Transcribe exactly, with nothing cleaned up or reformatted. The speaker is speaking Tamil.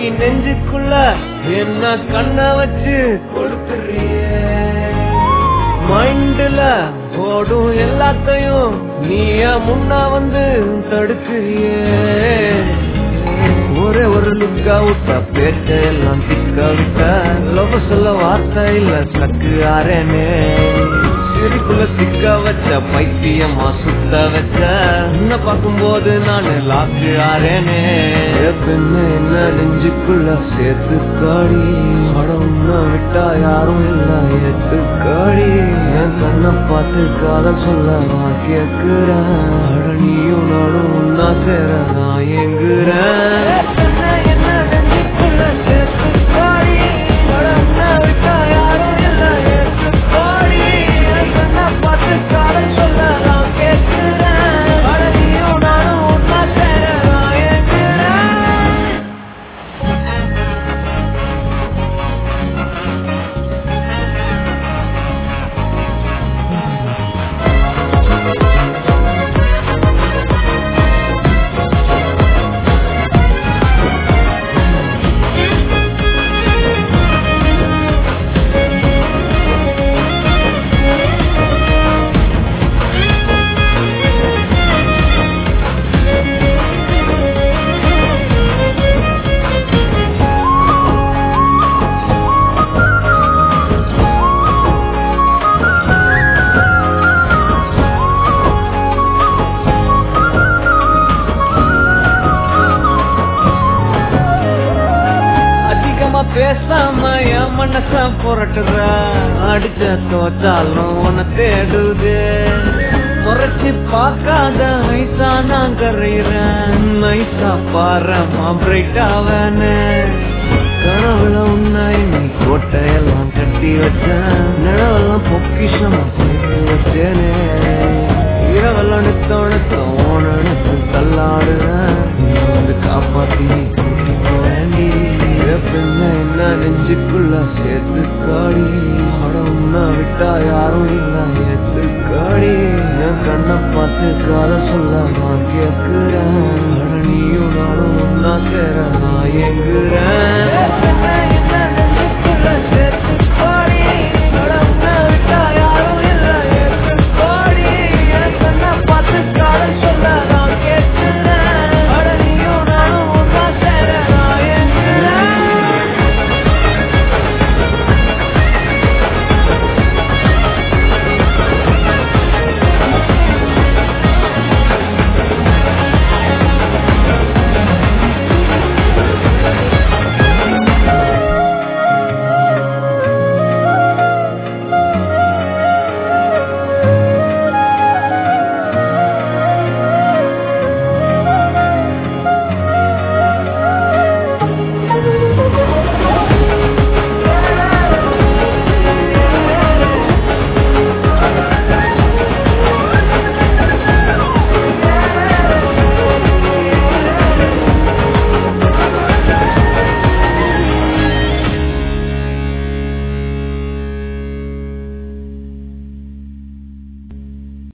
நெஞ்சுக்குள்ள என்ன கண்ண வச்சு கொடுத்துறிய மைண்ட்ல ஓடும் எல்லாத்தையும் நீய முன்னா வந்து தடுக்கிறிய ஒரே ஒரு லுக்கா விட்டா பேச்ச எல்லாம் திக்க விட்ட லவ் சொல்ல வார்த்தை இல்ல சக்கு ஆறேனே சிரிப்புல சிக்க வச்ச பைத்தியமா சுத்த வச்ச உன்னை பார்க்கும்போது நானு லாக்கு ஆறேனே பெண்ணு என்ன நெஞ்சுக்குள்ள சேர்த்து காடி உன்னை விட்டா யாரும் இல்ல ஏத்து காடி என் கண்ணை பார்த்து காதல் சொல்ல நான் கேக்குறேன் நீயும் நானும் ஒன்னா சேர நான் ஏங்குறேன் பேசாம என் மனச புரட்டுற அடிச்ச தோச்சாலும் உன்னை தேடுது முறைச்சி பார்க்காத ஐசா நான் கரையிறேன் நைசா பாரமா பிரைட்டாவனு கனவுல உன்னை நீ கோட்டையெல்லாம் கட்டி வச்சேன் நிலவெல்லாம் பொக்கிஷமா சேர்த்து வச்சேனே இரவெல்லாம் நித்தோணத்து ஓனனுக்கு தள்ளாடுறேன் நீ வந்து காப்பாத்தி நீ கூட்டிட்டு வேண்டி பெண்ண என்ன நெஞ்சுக்குள்ள சேர்த்து காடி உன்னை விட்டா யாரும் இல்ல ஏத்து காடி என் கண்ணை பார்த்து காதல் சொல்ல நான் கேட்கிறேன் நீயும் நானும் ஒன்னா சேர நான் எங்குறேன்